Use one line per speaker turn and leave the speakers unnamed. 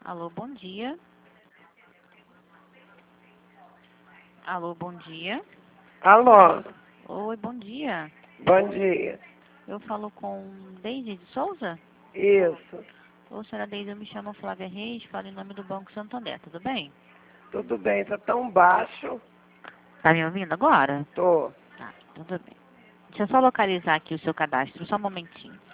Alô, bom dia. Alô, bom dia.
Alô,
Oi, bom dia.
bom dia.
Eu falo com Deise de Souza?
Isso,
Ô, senhora Deise, eu me chamo Flávia Reis, falo em nome do Banco Santander, tudo bem?
tudo bem, tá tão baixo.
Tá me ouvindo agora?
Tô.
Tá, tudo bem. Deixa eu só localizar aqui o seu cadastro, só um momentinho.